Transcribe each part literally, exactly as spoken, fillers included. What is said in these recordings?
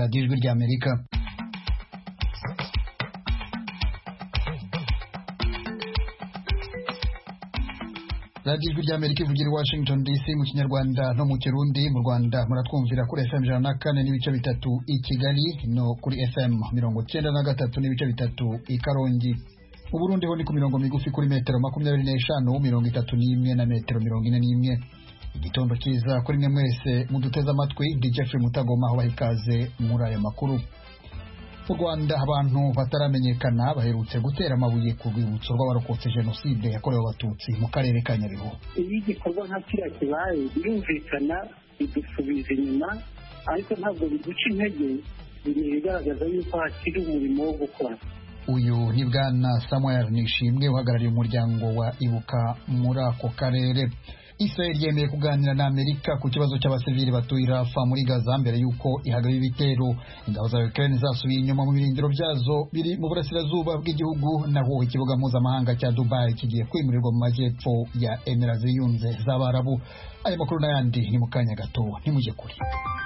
radiyo ijwi ry'Amerika. radiyo ijwi ry'Amerika ivugira i Washington D C mu Kinyarwanda no mu Kirundi. Mu Rwanda muratwumvira kuri F M ijana na kane n'ibice bitatu i Kigali no kuri F M mirongo cyenda na gatatu n'ibice bitatu i Karongi. Mu Burundi ho ni ku mirongo migufi kuri metero makumyabiri n'eshanu, mirongo itatu n'imwe na metero mirongo ine n'imwe. Igitondo cyiza kuri mwe mwese muduteze amatwi. D J Jeffrey Mutagoma aho bahikaze muri aya makuru. Mu Rwanda abantu bataramenyekana baherutse gutera amabuye ku rwibutso rw'abarokotse jenoside yakorewe abatutsi mu karere ka Nyabihu. Iyi gikorwa nka kiriya kibaye birumvikana bidusubiza inyuma, ariko ntabwo biduca intege, bigaragaza yuko hakiri umurimo wo gukora. Uyu ni Bwana Samuel Nishimwe uhagarariye umuryango wa Ibuka muri ako karere. Israel yemeye kuganira na Amerika ku kibazo cy'abasivili batuye Rafa muri Gaza mbere yuko ihagaba ibitero. Ingabo za Ukraine zasubiye inyuma mu birindiro byazo biri mu burasirazuba bw'igihugu, naho ikibuga mpuzamahanga cya Dubai kigiye kwimurirwa mu majyepfo ya Emirates Zunze z'Abarabu. Aya makuru n'ayandi ni mu kanya gato, ntimujye kure.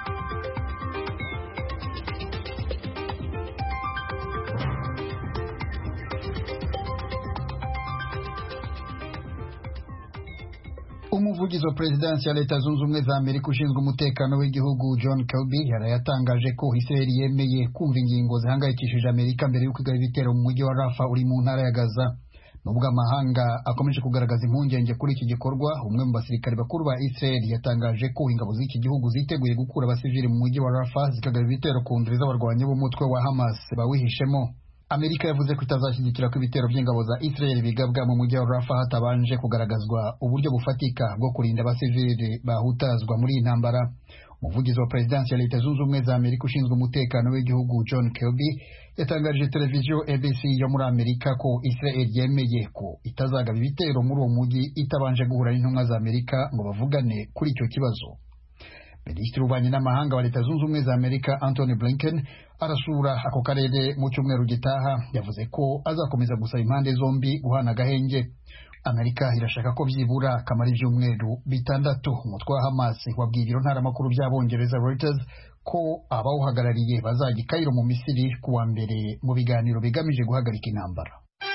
Umuvugizi wa Presidence ya Leta Zunze Ubumwe za Amerika ushinzwe umutekano w'igihugu John Kirby yarayatangaje ko Israel yemeye kumva ingingo zihangayikishije Amerika mbere y'uko igaba ibitero mu mujyi wa Rafa uri mu ntara ya Gaza. Nubwo amahanga akomeje kugaragaza impungenge kuri iki gikorwa, umwe mu basirikare bakuru ba Israel yatangaje ko ingabo z'iki gihugu ziteguye gukura abasivili mu mujyi wa Rafa zikagaba ibitero ku ndiri z'abarwanyi b'umutwe wa Hamas bawihishemo. Amerika yavuze ko itazashyigikira ko ibitero by'ingabo za Israel bigabwa mu mujyi wa Rafa hatabanje kugaragazwa uburyo bufatika bwo kurinda abasivili bahutazwa muri iyi ntambara. Umuvugizi wa Presidence ya Leta Zunze Ubumwe za Amerika ushinzwe umutekano w'igihugu John Kirby yatangarije televiziyo A B C yo muri Amerika ko Israel yemeye ko itazagaba ibitero muri uwo mujyi itabanje guhura n'intumwa za Amerika ngo bavugane kuri icyo kibazo. Minisitiri w'ububanyi n'amahanga wa Leta Zunze Ubumwe za Amerika Anthony Blinken arasura ako karere mu cyumweru gitaha. Yavuze ko azakomeza gusaba impande zombi guhana agahenge. Amerika irashaka ko byibura kamara ibyumweru bitandatu umutwe wa Hamas wabwiye ibiro ntaramakuru by'Abongereza Reuters ko abawuhagarariye bazajya i Cairo mu Misiri kuwa mbere mu biganiro bigamije guhagarika intambara.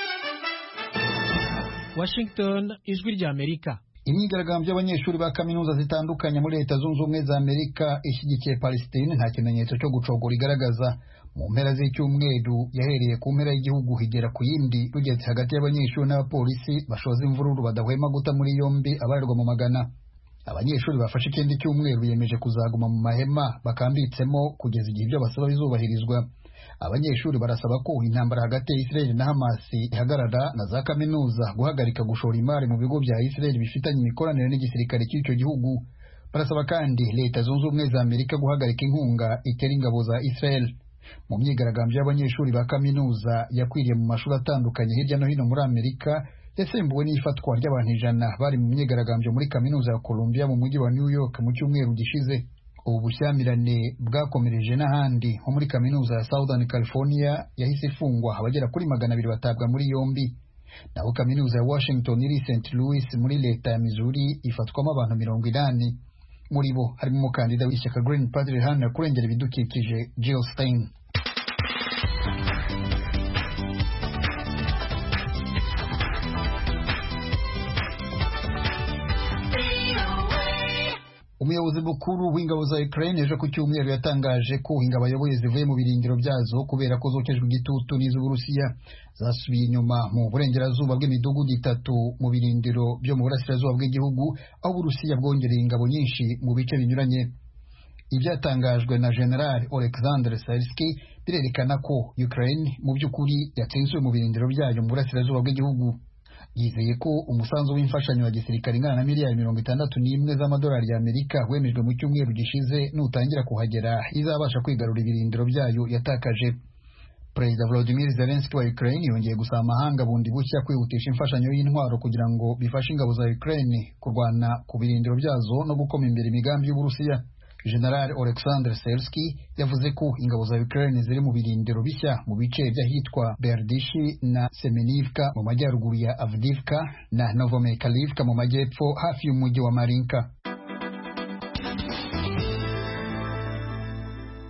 Washington, ijwi ry'Amerika. Imyigaragambyo y'abanyeshuri ba kaminuza zitandukanye muri Leta Zunze Ubumwe za Amerika ishyigikiye Palestine nta kimenyetso cyo gucogora igaragaza. Mu mpera z'icyumweru yahereye ku mpera y'igihugu higera ku yindi, rugeze hagati y'abanyeshuri n'abapolisi bashoza imvururu badahwema guta muri yombi abarirwa mu magana. Abanyeshuri bafashe ikindi cyumweru biyemeje kuzaguma mu mahema bakambitsemo kugeza igihe ibyo basaba bizubahirizwa. Abanyeshuri barasaba ko intambara hagati ya Israel na Hamas ihagarara, na za kaminuza guhagarika gushora imari mu bigo bya Israel bifitanye imikoranire n'igisirikare cy'icyo gihugu. Barasaba kandi Leta Zunze Ubumwe za Amerika guhagarika inkunga itera ingabo za Israel. Mu myigaragambyo y'abanyeshuri ba kaminuza yakwiriye mu mashuri atandukanye hirya no hino muri Amerika, yasembuwe n'ifatwa ry'abantu ijana bari mu myigaragambyo muri kaminuza ya Columbia mu mujyi wa New York mu cyumweru gishize. Ubu bushyamirane bwakomereje n'ahandi nko muri kaminuza ya Southern California yahise ifungwa, abagera kuri magana abiri batabwa muri yombi. Naho kaminuza ya Washington iri Saint Louis muri leta ya Missouri ifatwamo abantu mirongo inani. Muri bo harimo umukandida w'ishyaka Green Party riharanira kurengera ibidukikije Jill Stein. Umuyobozi mukuru w'ingabo za Ukraine ejo ku cyumweru yatangaje ko ingabo ayoboye zivuye mu birindiro byazo kubera ko zokejwe igitutu n'iz'Uburusiya. Zasubiye inyuma mu burengerazuba bw'imidugudu itatu mu birindiro byo mu burasirazuba bw'igihugu, aho Uburusiya bwongereye ingabo nyinshi mu bice binyuranye. Ibyatangajwe na General Oleksandr Syrskyi birerekana ko Ukraine mu by'ukuri yatsinzwe mu birindiro byayo mu burasirazuba bw'igihugu. Yizeye ko umusanzu w'imfashanyo wa gisirikare ingana na miliyari mirongo itandatu n'imwe z'amadolari y'Amerika wemejwe mu cyumweru gishize nutangira kuhagera izabasha kwigarura ibirindiro byayo yatakaje. Perezida Volodymyr Zelensky wa Ukraine yongeye gusaba amahanga bundi bushya kwihutisha imfashanyo y'intwaro kugira ngo bifashe ingabo za Ukraine kurwana ku birindiro byazo no gukoma imbere imigambi y'Uburusiya. General Oleksandr Syrskyi yavuze ko ingabo za Ukraine ziri mu birindiro bishya mu bice by'ahitwa Berdishi na Semenivka mu majyaruguru ya Avdiivka na Novomykolaiv mu majyepfo hafi y'umujyi wa Marinka.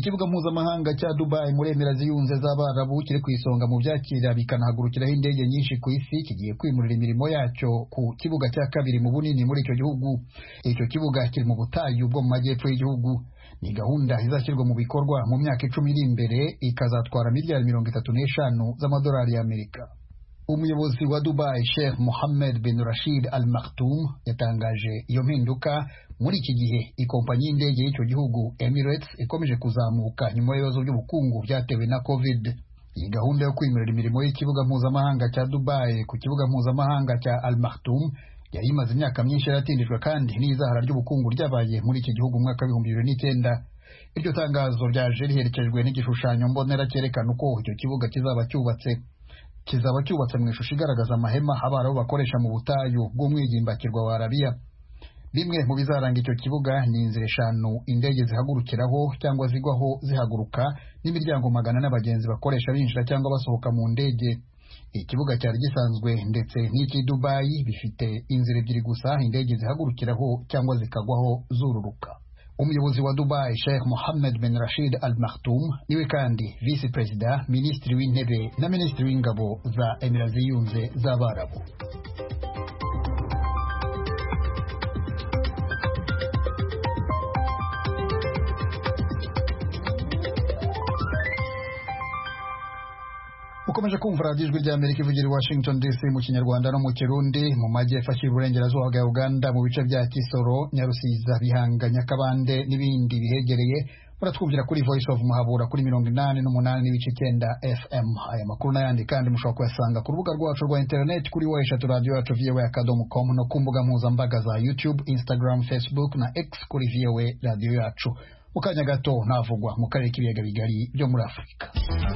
ikibuga mpuzamahanga cya Dubai muri Emirati Yunze z'Abarabu kiri ku isonga mu byakira bikanahagurukiraho indege nyinshi ku isi kigiye kwimurira imirimo yacyo ku kibuga cya kabiri mu bunini muri icyo gihugu. Icyo kibuga kiri mu butayu bwo mu majyepfo y'igihugu. Ni gahunda izashyirwa mu bikorwa mu myaka icumi iri imbere, ikazatwara miliyari mirongo itatu n'eshanu z'amadolari y'Amerika. Umuyobozi wa Dubai Sheikh Mohammed bin Rashid Al Maktoum yatangaje iyo mpinduka muri iki gihe ikompanyi y'indege y'icyo gihugu Emirates ikomeje kuzamuka nyuma y'ibibazo by'ubukungu byatewe na Covid. Iyi gahunda yo kwimurira imirimo y'ikibuga mpuzamahanga cya Dubai ku kibuga mpuzamahanga cya Al Maktoum yari imaze imyaka myinshi yaratindijwe kandi n'izahara ry'ubukungu ryabaye muri iki gihugu mu mwaka w'ibihumbi bibiri n'icyenda. Iryo tangazo ryaje riherekejwe n'igishushanyo mbonera cyerekana uko icyo kibuga kizaba cyubatse. Kizaba cyubatse mu ishusho igaragaza amahema Abarabu bakoresha mu butayu bw'umwigimbakirwa wa Arabiya. Bimwe mu bizaranga icyo kibuga ni inzira eshanu indege zihagurukiraho cyangwa zigwaho zihaguruka, n'imiryango magana n'abagenzi bakoresha binjira cyangwa basohoka mu ndege. Ikibuga cyari gisanzwe ndetse n'iki Dubai bifite inzira ebyiri gusa indege zihagurukiraho cyangwa zikagwaho zururuka. Umuyobozi wa Dubai Sheikh Mohammed bin Rashid Al Maktoum niwe kandi Vice Perezida, Minisitiri w'Intebe na Minisitiri w'Ingabo za Emirati Yunze z'Abarabu. Ukomeje kumva radiyo ijwi ry'Amerika ivugira i Washington D C mu Kinyarwanda no mu Kirundi. Mu majyepfo ashyira uburengerazuba bwa Uganda mu bice bya Kisoro, Nyarusiza, Bihanga, Nyakabande n'ibindi bihegereye muratwumvira kuri Voice of Muhabura kuri mirongo inani n'umunani n'ibice icyenda F M. Aya makuru n'ayandi kandi mushobora kuyasanga ku rubuga rwacu rwa internet kuri wa eshatu radio yacu V O A akadomo com no ku mbuga mpuzambaga za YouTube, Instagram, Facebook na X kuri V O A radio yacu. Mu kanya gato navugwa mu karere k'ibiyaga bigari byo muri Afurika.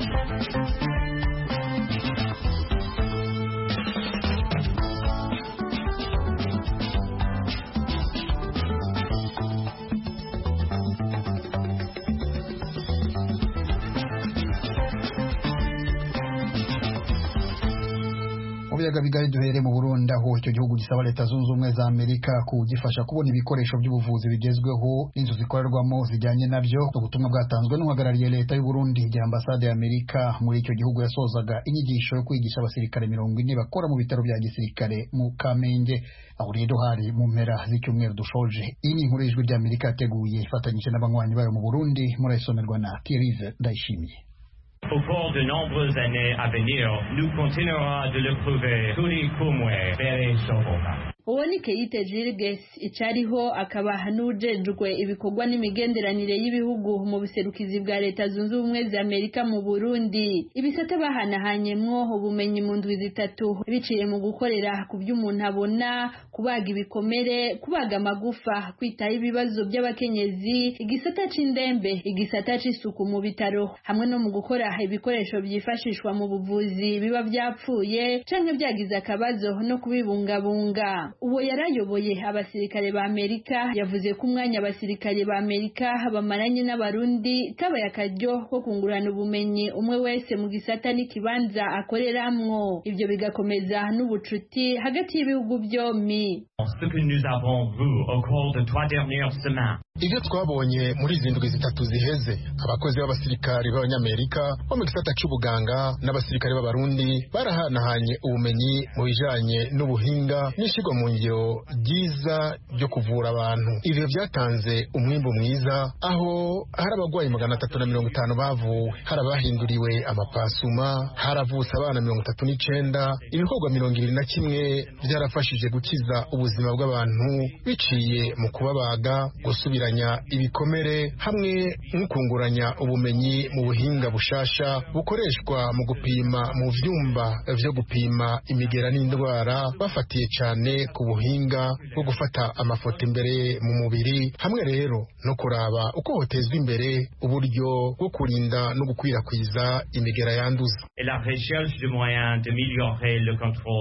Biyaga bigari duhere mu Burundi, aho icyo gihugu gisaba Leta Zunze Ubumwe za Amerika kugifasha kubona ibikoresho by'ubuvuzi bigezweho n'inzu zikorerwamo zijyanye nabyo. Ubutumwa bwatanzwe n'uhagarariye Leta y'u Burundi igihe ambasade ya Amerika muri icyo gihugu yasozaga inyigisho yo kwigisha abasirikare mirongo ine bakora mu bitaro bya gisirikare mu Kamenge. Aho rero hari mu mpera z'icyumweru dushoje. Iyi ni inkuru y'Ijwi ry'Amerika yateguye ifatanyije n'abanywanyi bayo mu Burundi, murayisomerwa na Thierry Ndayishimiye. Au cours de nombreuses années à venir, nous continuerons de le prouver turi kumwe bereshoboka. Uwo ni Keite Jirges icariho akaba n'ujejwe ibikorwa n'imigenderanire y'ibihugu mu buserukizi bwa Leta Zunze Ubumwe za Amerika mu Burundi. Ibisate bahanahanyemwo ubumenyi mu ndwi zitatu biciye mu gukorera ku by'umuntu abona, kubaga ibikomere, kubaga amagufa, kwitaho ibibazo by'abakenyezi, igisata c'indembe, igisata c'isuku mu bitaro, hamwe no mu gukora ibikoresho byifashishwa mu buvuzi biba byapfuye canke byagize akabazo no kubibungabunga. Uwo yarayoboye abasirikare ba Amerika yavuze ko umwanya abasirikare ba Amerika bamaranye n'abarundi kabaye akaryo ko kungurana ubumenyi umwe wese mu gisata n'ikibanza akoreramwo, ibyo bigakomeza n'ubucuti hagati y'ibihugu byombi. Ce que nous avons vu au cours de trois dernières semaines. Ibyo twabonye muri izi ndwi zitatu ziheze, abakozi b'abasirikare b'abanyamerika bo mu gisata cy'ubuganga n'abasirikare b'abarundi barahanahanye ubumenyi mu bijanye n'ubuhinga n'ishyirwa mu ngiro ryiza ryo kuvura abantu. Ibyo byatanze umwimbo mwiza, aho hari abagwayi magana atatu na mirongo itanu bavuwe, hari abahinduriwe amapasuma, haravutse abana mirongo itatu n'icenda. Ibikorwa mirongo ibiri na kimwe byarafashije gukiza ubuzima bw'abantu biciye mu kubabaga, gusubira ibikomere, hamwe n'ukunguranya ubumenyi mu buhinga bushasha bukoreshwa mu gupima mu vyumba vyo gupima imigera n'indwara, bafatiye cyane ku buhinga bwo gufata amafoto imbere mu mubiri, hamwe rero no kuraba uko hotezwa imbere uburyo bwo kurinda no gukwirakwiza imigera yanduza. Et la recherche de moyens d'améliorer le contrôle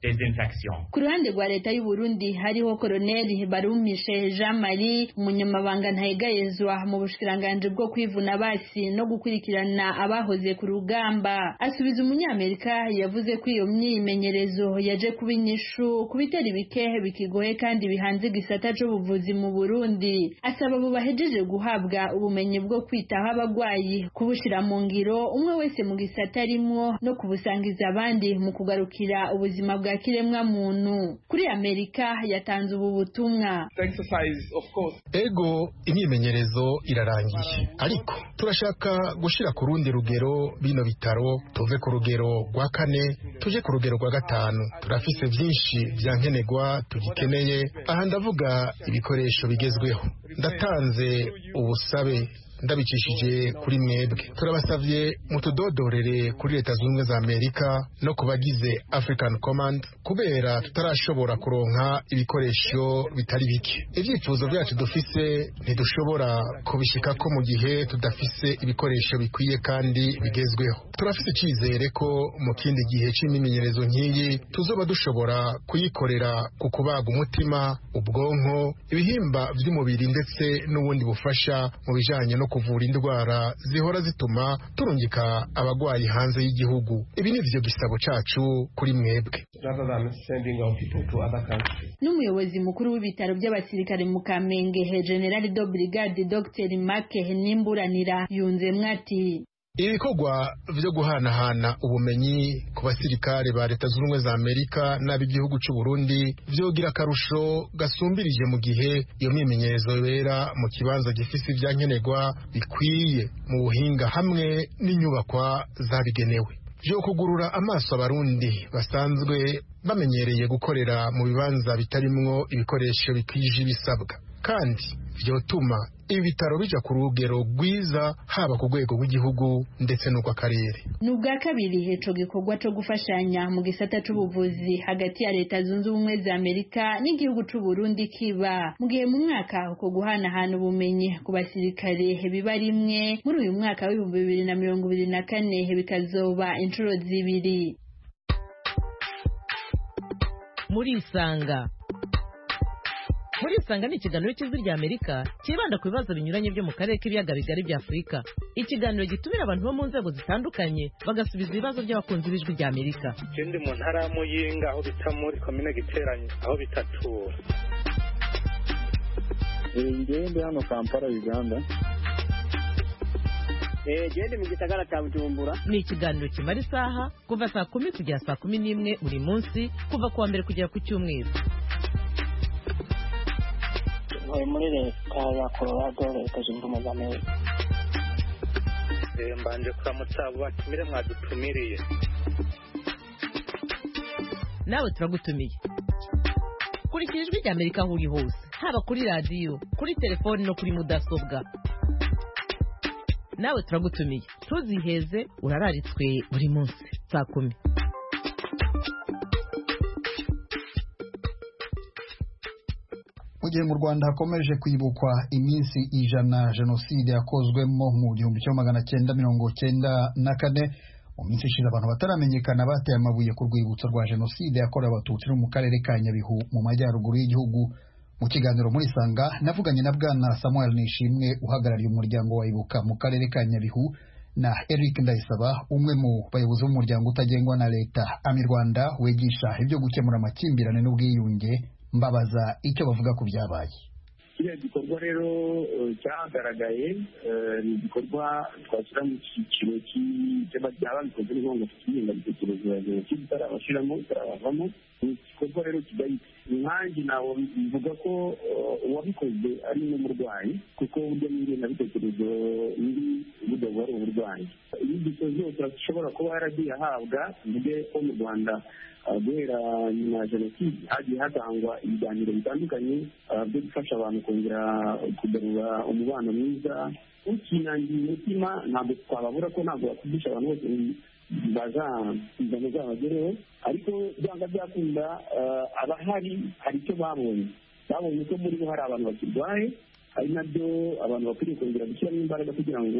des infections. Ku ruhande rwa leta y'u Burundi hariho Koloneli Barumishe Jean Marie, umunyamabanga ntayegayezwa mu bushikiranganje bwo kwivuna basi no gukurikirana abahoze ku rugamba. Asubiza umunyamerika yavuze ko iyo myimenyerezo yaje kuba inyishu ku bitera ibikehe bikigoye kandi bihanze igisata c'ubuvuzi mu Burundi. Asaba abo bahejeje guhabwa ubumenyi bwo kwitaho abagwayi kubushira mu ngiro umwe wese mu gisata arimwo no kubusangiza abandi mu kugarukira ubuzima bwa kiremwa muntu. Kuri Amerika yatanze ubu butumwa. Ego imyimenyerezo irarangiye, ariko turashaka gushira ku rundi rugero bino bitaro, tuve ku rugero rwa kane tuje ku rugero rwa gatanu. Turafise vyinshi vyankenegwa tugikeneye, aha ndavuga ibikoresho bigezweho. Ndatanze ubusabe ndabicishije kuri mwebwe, turabasavye mutudodorere kuri leta z'ubumwe za Amerika no kubagize African Command kubera tutarashobora kuronka ibikoresho bitari bike. Ivyifuzo vyacu dufise ntidushobora kubishikako mu gihe tudafise ibikoresho bikwiye kandi bigezweho. Turafise icizere ko mu kindi gihe c'imimenyerezo nk'iyi tuzoba dushobora kuyikorera ku kubaga umutima, ubwonko, ibihimba vy'umubiri ndetse n'ubundi bufasha mu bijanye no kuvura indwara zihora zituma turungika abagwayi hanze y'igihugu. Ibi ni vyo gisabo cacu kuri mwebwe. N'umuyobozi mukuru w'ibitaro by'abasirikare mu Kamenge, General de Brigade Docteur Make Nimburanira yunzemwe ati ibikorwa vyo guhanahana ubumenyi ku basirikare ba leta z'ubumwe za Amerika n'ab'igihugu c'u Burundi vyogira akarusho gasumbirije mu gihe iyo myimenyerezo bera mu kibanza gifise ivyankenegwa bikwiye mu buhinga hamwe n'inyubakwa zabigenewe. Vyo kugurura amaso abarundi basanzwe bamenyereye gukorera mu bibanza bitarimwo ibikoresho bikwije ibisabwa, kandi vyotuma ibitaro bija ku rugero rwiza haba ku rwego rw'igihugu ndetse n'urw'akarere. Nubwa kabiri ico gikorwa co gufashanya mu gisata c'ubuvuzi hagati ya leta zunze ubumwe za Amerika n'igihugu c'u Burundi kiba mu gihe mu mwaka uko guhanahana ubumenyi ku basirikare biba rimwe, muri uyu mwaka w'ibihumbi bibiri na mirongo ibiri na kane bikazoba inshuro zibiri. Muri Isanga Muri Isanga ni ikiganiro cy'ijwi rya Amerika kibanda ku bibazo binyuranye byo mu karere k'ibiyaga bigari bya Afurika. Ikiganiro gitumira abantu bo mu nzego zitandukanye bagasubiza ibibazo by'abakunzi b'ijwi rya Amerika. Ikindi mu ntara ya Muyinga aho bita muri komine Giteranye aho bitatura. Ngende hano Kampala Uganda. Eh gende mu gisagara cya Bujumbura. Ni ikiganiro kimara isaha kuva saa kumi kugera saa kumi n'imwe buri munsi kuva kuwa mbere kugera ku cyumweru. Muri leta ya Colorado leta zunze ubumwe za Amerika. Mbanje kuramutsa abo batumire mwadutumiriye. Nawe turagutumiye. Kurikira ijwi rya Amerika aho uri hose, haba kuri radio, kuri telefone no kuri mudasobwa. Nawe turagutumiye. Tuziheze urararitswe buri munsi saa kumi. Mu gihe mu Rwanda hakomeje kwibukwa iminsi ijana jenoside yakozwemo mu gihumbi kimwe magana cyenda mirongo cyenda na kane, mu minsi ishize abantu bataramenyekana bateye amabuye ku rwibutso rwa jenoside yakorewe abatutsi mu karere ka Nyabihu mu majyaruguru y'igihugu. Mu kiganiro muri Sanga navuganye na Bwana Samuel Nishimwe uhagarariye umuryango wa Ibuka mu karere ka Nyabihu na Eric Ndayisaba umwe mu bayobozi b'umuryango utagengwa na leta Ami Rwanda wegisha ibyo gukemura amakimbirane n'ubwiyunge, mbabaza icyo bavuga ku byabaye. Kiriya gikorwa rero cyagaragaye ni igikorwa twashyira mu cyiciro cy'ababikoze n'inkongo cy'ingengabitekerezo ya jenoside itarabashiramo itarabavamo. Ni igikorwa rero kidahita. Nanjye nawe mvuga ko uwabikoze ari n'umurwayi kuko burya n'ingengabitekerezo iri burya buba ari uburwayi. Inyigisho zose ashobora kuba yaragiye ahabwa mvuge ko mu Rwanda guhera nyuma ya jenoside hagiye hatangwa ibiganiro bitandukanye byo gufasha abantu kongera kugarura umubano mwiza. Ukinangiye umutima ntabwo twababura ko ntabwo bakwigisha abantu bose bazazana zabagereho, ariko byanga byakunda abahari hari icyo babonye babonye ko muri bo hari abantu bakirwaye, ari nabyo abantu bakwiriye kongera gushyiramo imbaraga kugira ngo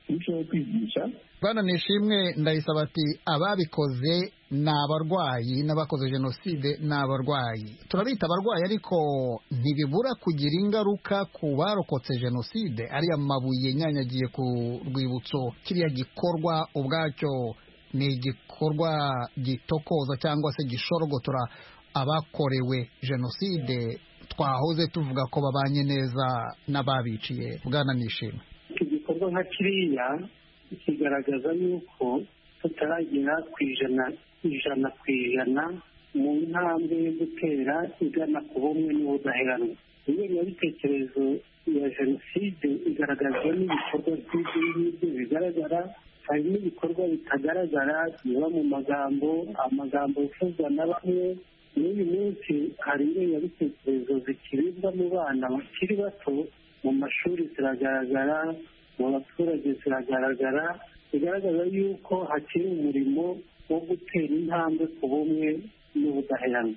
turusheho kwigisha. Bwana Nishimwe Ndayisaba ati ababikoze ni abarwayi n'abakoze jenoside ni abarwayi, turabita abarwayi ariko ntibibura kugira ingaruka ku barokotse jenoside. Ariya mabuye nyanyagiye ku rwibutso, kiriya gikorwa ubwacyo ni igikorwa gitokoza cyangwa se gishorogotora abakorewe jenoside twahoze tuvuga ko babanye neza n'ababiciye. Bwana Nishimwe, iki gikorwa nka kiriya kigaragaza yuko tutaragera ku ijana ijana ku ijana mu ntambwe yo gutera igana ku bumwe n'ubudaheranwa. Ingengabitekerezo ya jenoside igaragazwa n'ibikorwa by'ibyo bigaragara, hari n'ibikorwa bitagaragara biba mu magambo amagambo yifuzwa na bamwe. N'uyu munsi hari ingengabitekerezo zikiribwa mu bana bakiri bato, mu mashuri ziragaragara, mu baturage ziragaragara, bigaragaza yuko hakiri umurimo wo gutera intambwe ku bumwe n'ubudaheranwa.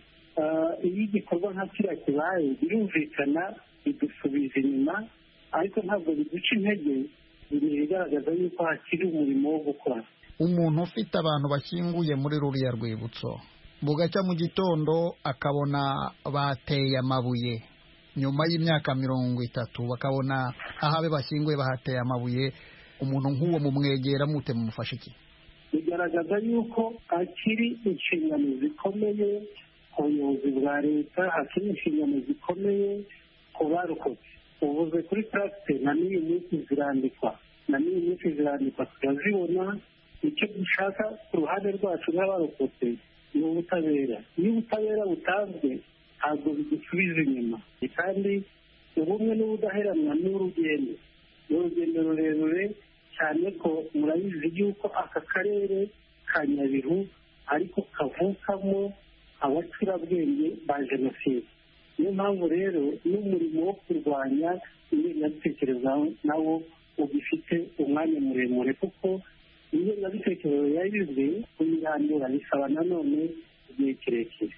Iyo igikorwa nka kiriya kibaye birumvikana bidusubiza inyuma, ariko ntabwo biduca intege, bigaragaza yuko hakiri umurimo wo gukora. Umuntu ufite abantu bashyinguye muri ruriya rwibutso, bugacya mu gitondo akabona bateye amabuye nyuma y'imyaka mirongo itatu, bakabona ahabe bashyinguye bahateye amabuye, umuntu nk'uwo mumwegera mute, mumufasha iki? Bigaragaza yuko hakiri inshingano zikomeye ku buyobozi bwa leta, hakiri inshingano zikomeye ku barokotse. Uvuze kuri practice, na n'iyi minsi zirandikwa na n'iyi minsi zirandikwa turazibona. Icyo dushaka ku ruhande rwacu nk'abarokotse ni ubutabera. Iyo ubutabera butanzwe ntabwo bidusubiza inyuma, kandi ubumwe n'ubudaheranwa ni urugendo ni urugendo rurerure cyane, ko murabizi yuko aka karere ka Nyabihu ariko kavukamo abacurabwenge ba jenoside. Niyo mpamvu rero n'umurimo wo kurwanya ingengabitekerezo nawo ugifite umwanya muremure, kuko ingengabitekerezo yayizwe kuyirandura bisaba nanone igihe kirekire.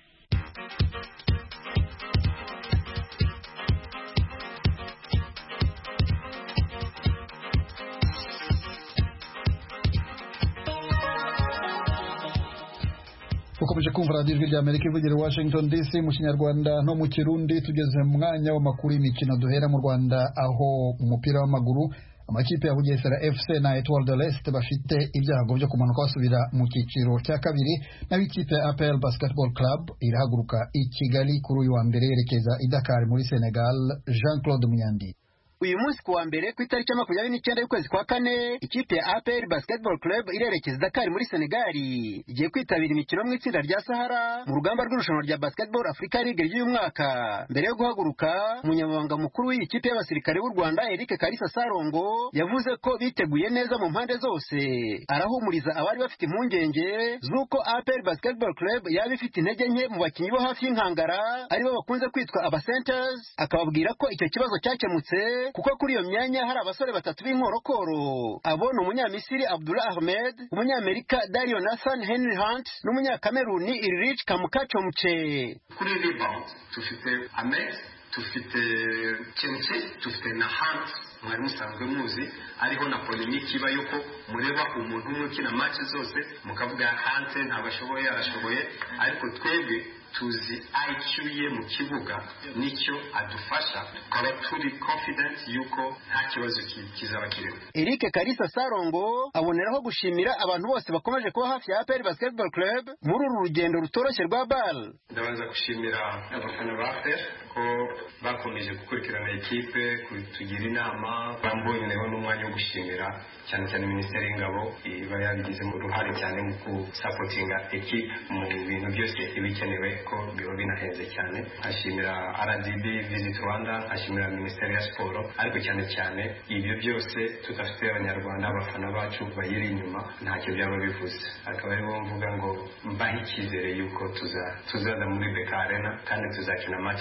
ukomeje kumva radiyo ijwi ry'Amerika ivugira i Washington D C mu kinyarwanda no mu kirundi. Tugeze mu mwanya w'amakuru y'imikino, duhera mu Rwanda aho umupira w'amaguru amakipe ya Bugesera F C na Etoile de l'Est bafite ibyago byo kumanuka basubira mu cyiciro cya kabiri, naho ikipe ya A P R Basketball Club irahaguruka i Kigali kuri uyu wa mbere yerekeza i Dakar muri Senegal. Jean Claude Munyandi. Uyu munsi kuwa mbere ku itariki ya makumyabiri n'icyenda y'ukwezi kwa kane, ikipe ya A P R Basketball Club irerekeza Dakar muri Senegal, igiye kwitabira imikino mu itsinda rya Sahara mu rugamba rw'irushanwa rya Basketball Africa League ry'uyu mwaka. Mbere yo guhaguruka, umunyamabanga mukuru w'iyi kipe y'abasirikare b'u Rwanda Eric Kalisa Sarongo yavuze ko biteguye neza mu mpande zose. Arahumuriza abari bafite impungenge z'uko A P R Basketball Club yaba ifite intege nke mu bakinnyi bo hafi y'inkangara aribo bakunze kwitwa aba centers, akababwira ko icyo kibazo cyakemutse kuko kuri iyo myanya hari abasore batatu b'inkorokoro. Abo ni umunyamisiri Abdullah Ahmed, umunyamerika Dario Nathan Henry Hunt n'umunyakameruni Ilrich Kamukachomche. Kuri rebound tufite Ahmed, tufite Chenche, tufite na Hunt mwari musanzwe muzi, ariho na polemiki iba yuko mureba umuntu umwe ukina match zose mukavuga Hunt ntabwo ashoboye arashoboye, ariko twebwe tuzi I Q ye mu kibuga nicyo adufasha, tukaba turi confident yuko nta kibazo kizaba kirimo. Eric Kalisa Sarongo aboneraho gushimira abantu bose bakomeje kuba hafi ya A P R Basketball Club muri uru rugendo rutoroshye rwa ball. Ndabanza gushimira abafana ba A P R ko bakomeje gukurikirana ekipe, kutugira inama, bamboneyeho n'umwanya wo gushimira cyane cyane Minisiteri y'Ingabo iba yabigizemo uruhare cyane mu gusapotinga ekipe mu bintu byose ibikenewe ko biba binahenze cyane. Ashimira R D B Visit Rwanda, ashimira Minisiteri ya Siporo, ariko cyane cyane ibyo byose tudafite abanyarwanda abafana bacu bayiri inyuma ntacyo byaba bivuze. Akaba aribo mvuga ngo mbahe icyizere yuko tuza tuzaza muri Beka Arena kandi tuzakina match irenze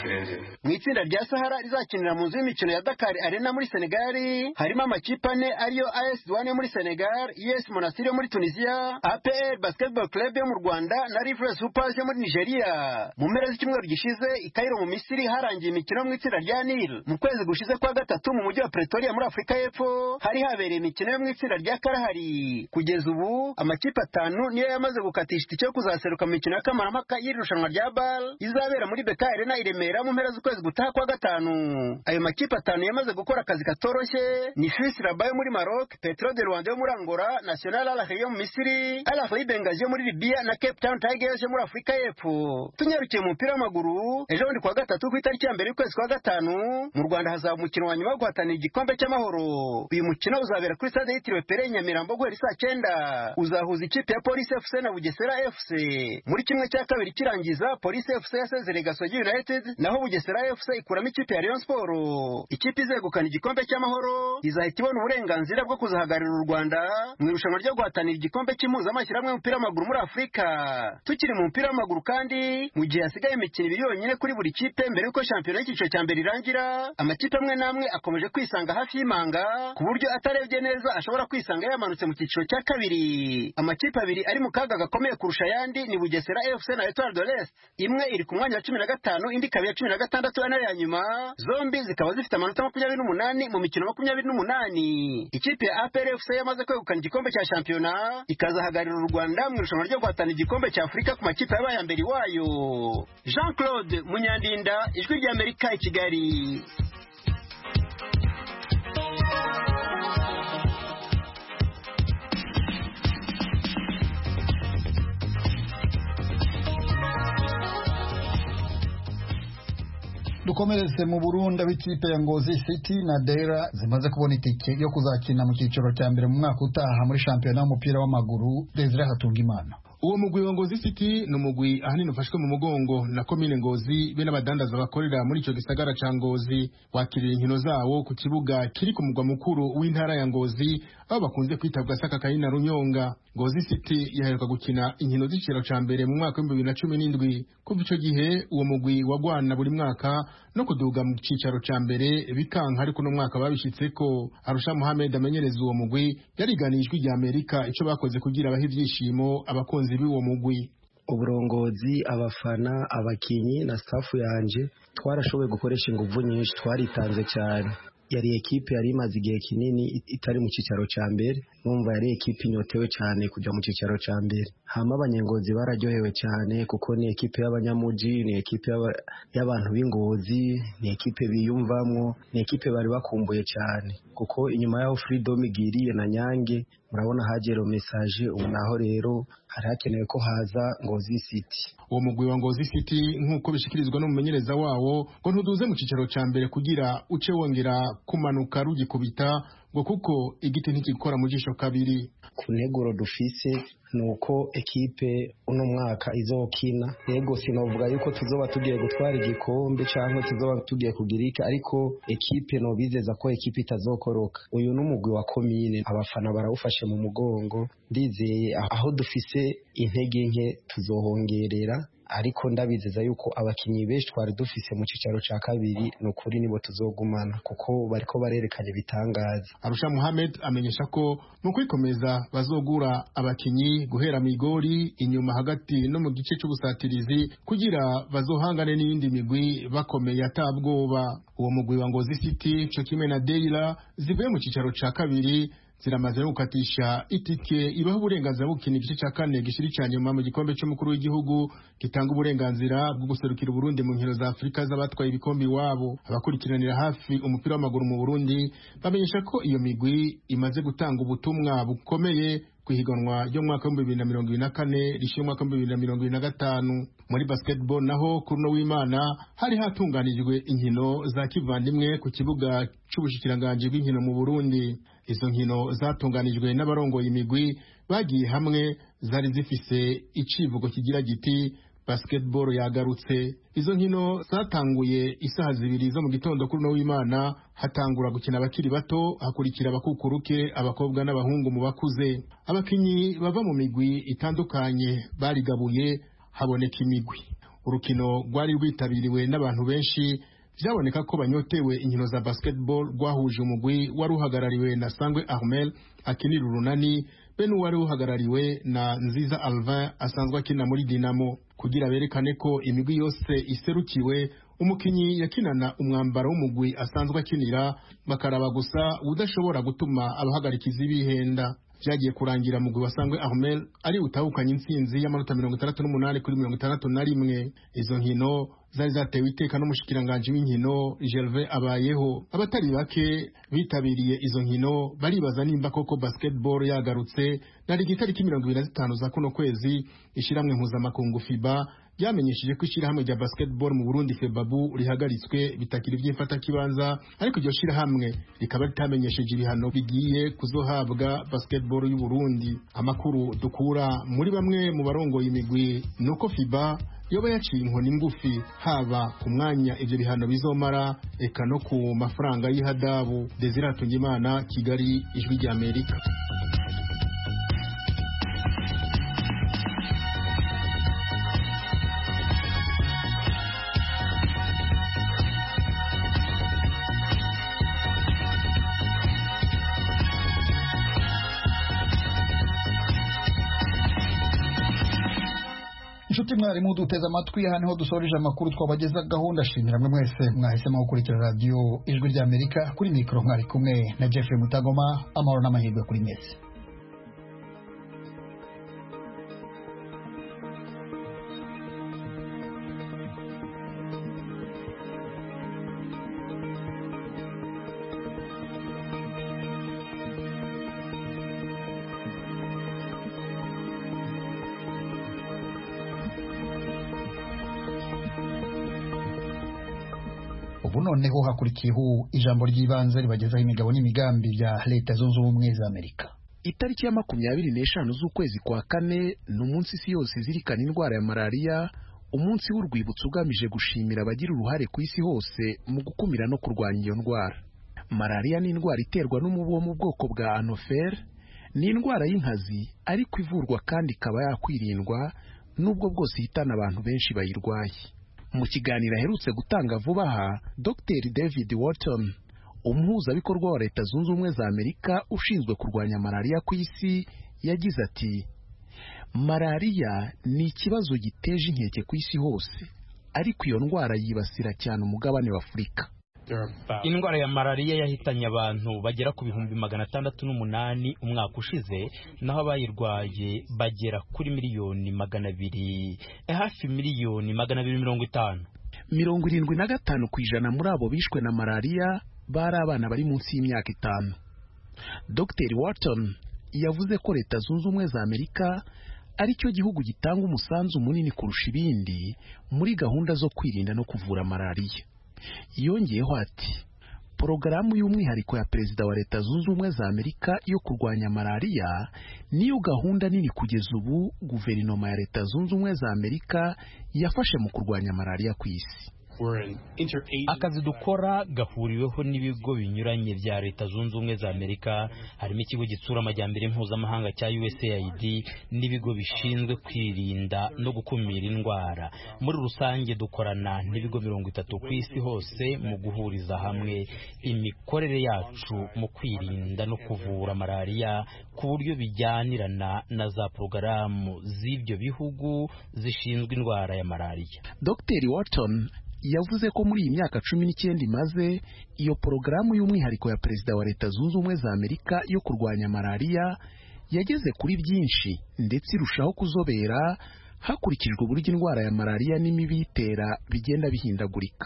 mukino. Mu itsinda rya Sahara rizakinira mu nzu y'imikino ya Dakar Arena muri Senegal harimo amakipe ane ariyo A S Douane yo muri Senegal, U S Monastir yo muri Tunisia, A P R Basketball Club yo mu Rwanda na Rivers Hoopers yo muri Nigeria. Mu mpera z'icyumweru gishize i Cairo mu Misiri harangiye imikino mu itsinda rya Nil. Mu kwezi gushize kwa gatatu mu mujyi wa Pretoria muri Afurika y'Epfo hari habereye imikino yo mu itsinda rya Kalahari. Kugeza ubu amakipe atanu niyo yamaze gukatisha itike yo kuzaseruka mu mikino y'akamaramaka y'irushanwa rya B A L izabera muri B K Arena i Remera mu mpera z'ukwezi gutaha kwa gatanu. Ayo makipe atanu yamaze gukora akazi katoroshye ni F U S Rabat yo muri Maroc, Petro de Rwanda yo muri Angola, National Al Ahly yo mu Misiri, Al Ahly Benghazi yo muri Libya na Cape Town Tigers yo muri Afurika y'Epfo. Tunyarukiye mu mupira w'amaguru ejo bundi kwa gatatu ku itariki ya mbere y'ukwezi kwa gatanu mu Rwanda hazaba umukino wa nyuma wo guhatanira igikombe cy'amahoro. Uyu mukino uzabera kuri stade yitiriwe Pere Nyamirambo guhera saa cyenda. Uzahuza ikipe ya Police F C na Bugesera F C. Muri kimwe cya kabiri kirangiza Police F C yasezereye Gasogi United naho Bugesera F C ikuramo ikipe ya Rayon Sport. Ikipe izegukana igikombe cy'amahoro izahita ibona uburenganzira bwo kuzahagararira u Rwanda mu irushanwa ryo guhatanira igikombe cy'impuzamashyirahamwe y'umupira w'amaguru muri Afurika. Tukiri mu mupira w'amaguru kandi mu gihe hasigaye imikino ibiri yonyine kuri buri kipe mbere y'uko shampiyona y'icyiciro cya mbere irangira, amakipe amwe n'amwe akomeje kwisanga hafi y'imanga ku buryo atarebye neza ashobora kwisanga yamanutse mu cyiciro cya kabiri. Amakipe abiri ari mu kaga gakomeye kurusha ayandi ni Bugesera F C na Etoile de l'Est. Imwe iri ku mwanya wa cumi na gatanu indi ikaba iya cumi na gatandatu ari ya nyuma, zombi zikaba zifite amanota makumyabiri n'umunani mu mikino makumyabiri n'umunani. Ikipe ya A P R F C yamaze kwegukana igikombe cya shampiyona ikazahagararira u Rwanda mu irushanwa ryo guhatanira igikombe cya Afurika ku makipe yabaye ya mbere iwayo. Jean Claude Munyandinda, Ijwi ry'Amerika i Kigali. Dukomereze mu Burundi b'ikipe ya Ngozi City na Dera zimaze kubona itike yo kuzakina mu cyiciro cya mbere mu mwaka utaha muri shampiyona y'umupira w'amaguru. Desire Hatungimana. Uwo mugwi wa Ngozi City ni umugwi ahanini ufashwe mu mugongo na komine Ngozi be n'abadandaza bakorera muri ico gisagara ca Ngozi. Wakirira inkino zawo ku kibuga kiri ku mugwa mukuru w'intara ya Ngozi aho bakunze kwitabwa Saka Kayina Runyonga. Ngozi City yaheruka gukina inkino z'iciciro ca mbere mu mwaka w'ibihumbi bibiri na cumi n'indwi. Kuva ico gihe uwo mugwi wagwana buri mwaka no kuduga mu cicaro ca mbere bikanka, ariko no mwaka babishitseko. Arusha Mohamed amenyereza uwo mugwi yariganijwe rya Amerika ico bakoze kugira abahe ivyishimo abakonzi b'uwo mugwi. Uburongozi, abafana, abakinyi na staff yanje twarashoboye gukoresha inguvu nyinshi, twaritanze cyane. Yari ekipe yari imaze igihe kinini itari mu cicaro ca mbere, numva yari ekipe inyotewe cyane kuja mu cicaro ca mbere. Hama abanyengozi bararyohewe cyane kuko ni ekipe y'abanyamuji, ni ekipe y'abantu b'Ingozi, ni ekipe biyumvamwo, ni ekipe bari bakumbuye cyane kuko inyuma yaho Freedom igiriye na Nyange murabona hagero message ubu naho rero hari hakenewe ko haza Ngozi City. Uwo mugwi wa Ngozi City nk'uko bishikirizwa n'umumenyereza wawo ngo ntuduze mu cicaro ca mbere kugira uce wongera kumanuka rugikubita ngo kuko igiti ntikikora mu jisho kabiri. Ku nteguro dufise nuko ekipe uno mwaka izokina, yego sinovuga yuko tuzoba tugiye gutwara igikombe cyangwa tuzoba tugiye kugirika, ariko ekipe no bizeza ko ekipe itazokoroka. Uyu n'umugwi wa komine, abafana barawufashe mu mugongo, ndizeye aho dufise intege nke tuzohongerera, ariko ndabizeza yuko abakinyi benshi twari dufise mu cicaro ca kabiri nukuri nibo tuzogumana kuko bariko barerekanye bitangaza. Arusha Mohamed amenyesha ko mu kwikomeza bazogura abakinyi guhera migori inyuma hagati no mu gice c'ubusatirizi kugira bazohangane n'iyindi migwi bakomeye atabwoba. Uwo mugwi wa Ngozi City cyo kimwe na Deira zivuye mu cicaro ca kabiri ziramaze gukatisha itike ibaho uburenganzira bwo gukina igice cya kane gishiri cya nyuma mu gikombe cy'umukuru w'igihugu gitanga uburenganzira bwo guserukira Burundi mu nkino za Afrika z'abatwaye ibikombe iwabo. Abakurikiranira hafi umupira w'amaguru mu Burundi bamenyesha ko iyo migwi imaze gutanga ubutumwa bukomeye kwihiganwa ryo mwaka wa bibiri na mirongo ibiri na kane rishira mwaka wa bibiri na mirongo ibiri na gatanu. Muri basketball naho kuruno w'Imana hari hatunganijwe inkino za kivandimwe ku kibuga c'ubushikiranganje bw'inkino mu Burundi. Izo nkino zatunganijwe n'abarongoye imigwi bagiye hamwe, zari zifise icivugo kigira giti basketball yagarutse. Izo nkino zatanguye isaha zibiri zo mu gitondo kuri no w'Imana, hatangura gukina abakiri bato, hakurikira abakukuruke, abakobwa n'abahungu mu bakuze. Abakinyi bava mu migwi itandukanye barigabuye haboneka imigwi. Urukino rwari rwitabiriwe n'abantu benshi byaboneka ko banyotewe inkino za basketball rwahuje umugwi wari uhagarariwe na Sangwe Armel akinira urunani be n'uwari uhagarariwe na Nziza Alvin asanzwe akina muri Dinamo kugira berekane ko imigwi yose iserukiwe umukinyi yakinana umwambaro w'umugwi asanzwe akinira bakaraba gusa udashobora gutuma abahagarikizi bihenda. Vyagiye kurangira mugwi wasangwe Armel ari utahukanye intsinzi y'amanota mirongo itandatu n'umunani kuri mirongo itandatu na rimwe. Izo nkino zari zatewe iteka n'umushikiranganje w'inkino Gervais Abayeho. Abatari bake bitabiriye izo nkino baribaza nimba koko basketball yagarutse. Nari itariki mirongo ibiri na zitanu za kuno kwezi ishiramwe mpuzamakungu FIBA yamenyesheje ko ishirahamwe rya basketball mu Burundi FEBABU rihagaritswe bitakiri by'imfata kibanza, ariko iryo shirahamwe rikaba ritamenyesheje ibihano bigiye kuzohabwa basketball y'u Burundi. Amakuru dukura muri bamwe mu barongoye imigwi nuko FIBA yoba yaciye inkoni ngufi haba ku mwanya ivyo bihano bizomara eka no ku mafaranga y'ihadabu. Desire Hatungimana, Kigali, Ijwi rya Amerika. Inshuti mwarimu duteze amatwi, aha niho dusoreje amakuru twabageza gahunda. Shimira mwe mwese mwahisemo gukurikira radio Ijwi rya Amerika. Kuri mikro mwari kumwe na Jeffrey Mutagoma. Amahoro n'amahirwe kuri mwese. Ubu noneho hakurikiyeho ijambo ry'ibanze ribagezaho imigabo n'imigambi bya Leta Zunze Ubumwe za Amerika. Itariki ya makumyabiri n'eshanu z'ukwezi kwa kane ni umunsi isi yose izirikana indwara ya malariya, umunsi w'urwibutso ugamije gushimira abagira uruhare ku isi hose mu gukumira no kurwanya iyo ndwara. Malariya ni indwara iterwa n'umubu wo mu bwoko bwa Anopheles, ni indwara y'inkazi ariko ivurwa kandi ikaba yakwirindwa nubwo bwose ihitana abantu benshi bayirwaye. Mu kiganiro aherutse gutanga vuba aha, Doctor David Walton, umuhuzabikorwa wa Leta Zunze Ubumwe za Amerika ushinzwe kurwanya malariya ku isi, yagize ati: malariya ni ikibazo giteje inkeke ku isi hose, ariko iyo ndwara yibasira cyane umugabane wa Afurika. Indwara ya malariya yahitanye abantu bagera ku bihumbi magana atandatu n'umunani umwaka ushize, naho abayirwaye bagera kuri miliyoni magana abiri, hafi miliyoni magana abiri mirongo itanu. Mirongo irindwi na gatanu ku ijana muri abo bishwe na malariya bari abana bari munsi y'imyaka itanu. Doctor Walton yavuze ko Leta Zunze Ubumwe za Amerika ari cyo gihugu gitanga umusanzu munini kurusha ibindi muri gahunda zo kwirinda no kuvura malariya. Yongeyeho ati: porogaramu y'umwihariko ya Perezida wa Leta Zunze Ubumwe za Amerika yo kurwanya malariya niyo gahunda nini kugeza ubu guverinoma ya Leta Zunze Ubumwe za Amerika yafashe mu kurwanya malariya ku isi. Akazi dukora gahuriweho n'ibigo binyuranye bya Leta Zunze Ubumwe za Amerika, harimo ikigo gitsura amajyambere mpuzamahanga cya U S A I D n'ibigo bishinzwe kwirinda no gukumira indwara. Muri rusange dukorana n'ibigo mirongo itatu ku isi hose mu guhuriza hamwe imikorere yacu mu kwirinda no kuvura malariya ku buryo bijyanirana na za porogaramu z'ibyo bihugu zishinzwe indwara ya malariya. Doctor Walton yavuze ko muri iyi myaka cumi n'icyenda imaze, iyo porogaramu y'umwihariko ya Perezida wa Leta Zunze Ubumwe za Amerika yo kurwanya malariya yageze kuri byinshi ndetse irushaho kuzobera hakurikijwe uburyo indwara ya malariya n'imibi itera bigenda bihindagurika.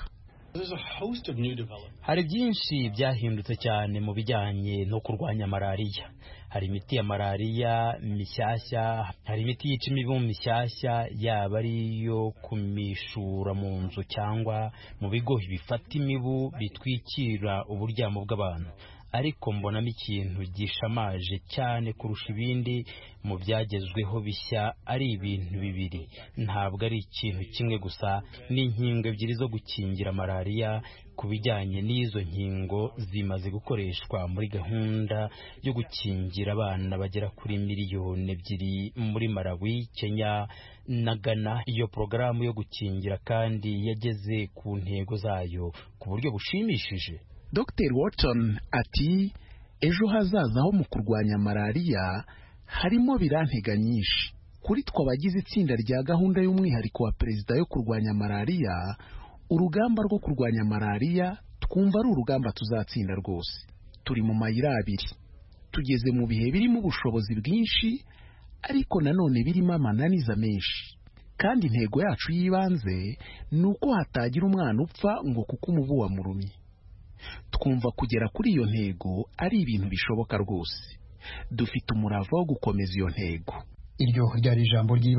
Hari byinshi byahindutse cyane mu bijyanye no kurwanya malariya. Hari imiti ya malariya mishyashya, hari imiti yica imibu mishyashya, yaba ari yo kumishura mu nzu cyangwa mu bigo bifata imibu bitwikira uburyamo bw'abantu. ariko mbonamo ikintu gishamaje cyane kurusha ibindi mu byagezweho bishya ari ibintu bibiri. Ntabwo ari ikintu kimwe gusa, ni inkingo ebyiri zo gukingira malariya. Ku bijyanye n'izo nkingo zimaze gukoreshwa muri gahunda yo gukingira abana bagera kuri miliyoni ebyiri muri Malawi, Kenya na Ghana. Iyo porogaramu yo gukingira kandi yageze ku ntego zayo ku buryo bushimishije. Doctor Wharton ati ejo hazaza ho mu kurwanya malariya harimo birantega nyinshi. Kuri twe abagize itsinda rya gahunda y'umwihariko wa perezida yo kurwanya malariya, urugamba rwo kurwanya malariya twumva ari urugamba tuzatsinda rwose. Turi mu mayira abiri, tugeze mu bihe birimo ubushobozi bwinshi ariko nanone birimo amananiza menshi, kandi intego yacu y'ibanze ni uko hatagira umwana upfa ngo kuko umubu wamurumye. Twumva kugera kuri iyo ntego ari ibintu bishoboka rwose. Dufite umurava wo gukomeza iyo ntego. Iryo ryari ijambo